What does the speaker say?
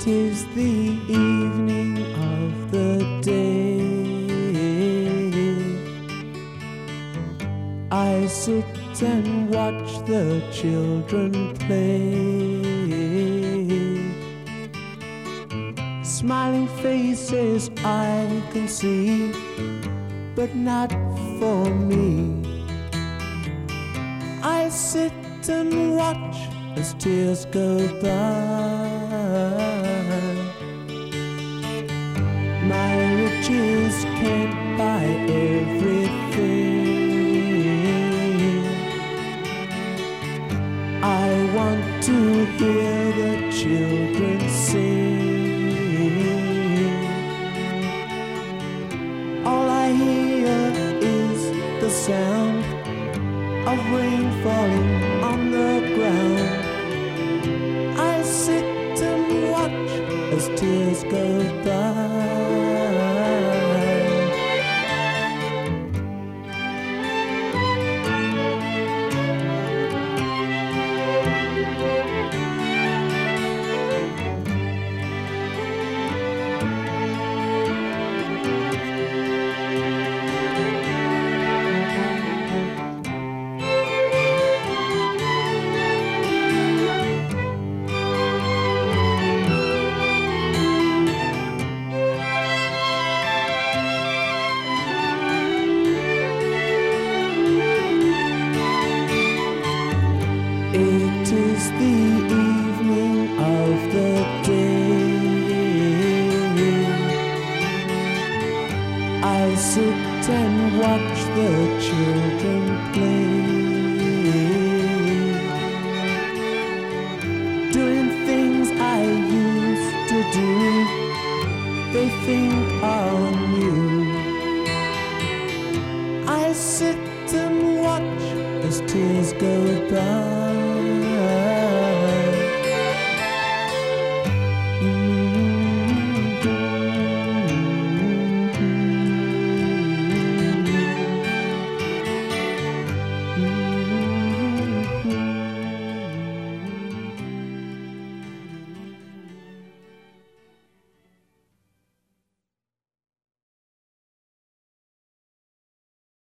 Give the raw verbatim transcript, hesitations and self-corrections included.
'Tis the evening of the day. I sit and watch the children play. Smiling faces I can see, but not for me. I sit and watch as tears go by. My riches can't buy everything. I want to hear the children sing. All I hear is the sound of rain falling on the ground. I sit and watch as tears go by. It is the evening of the day. I sit and watch the children play, doing things I used to do. They think are new. I sit and watch as tears go by.